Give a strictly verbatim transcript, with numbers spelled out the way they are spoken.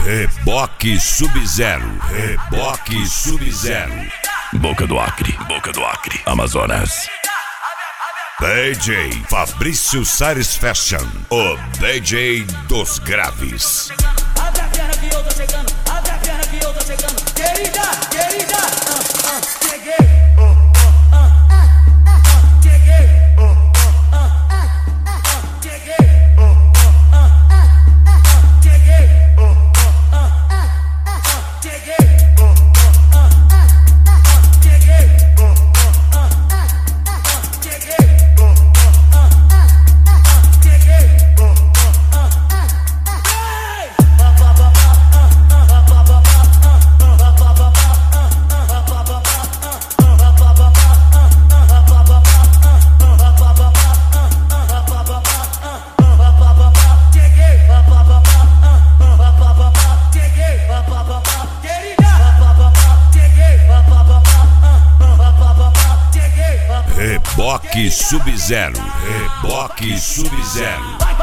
Reboque Sub-Zero. Reboque Sub-Zero. Boca do Acre, Boca do Acre, Amazonas. D J Fabrício Sares Fashion, o D J dos graves. Abre a perna que eu tô chegando, abre a perna que eu tô chegando. Querida, querida, ah, ah, cheguei. Oh, oh, ah, ah, ah, cheguei. Oh, oh, ah, ah, ah, cheguei. Oh, oh, ah, ah, ah, cheguei. Oh, oh, ah, ah, ah, cheguei. Oh, oh, ah, ah, ah, cheguei. Oh, oh, ah, ah, ah, cheguei. Reboque Sub-Zero. Reboque Sub-Zero.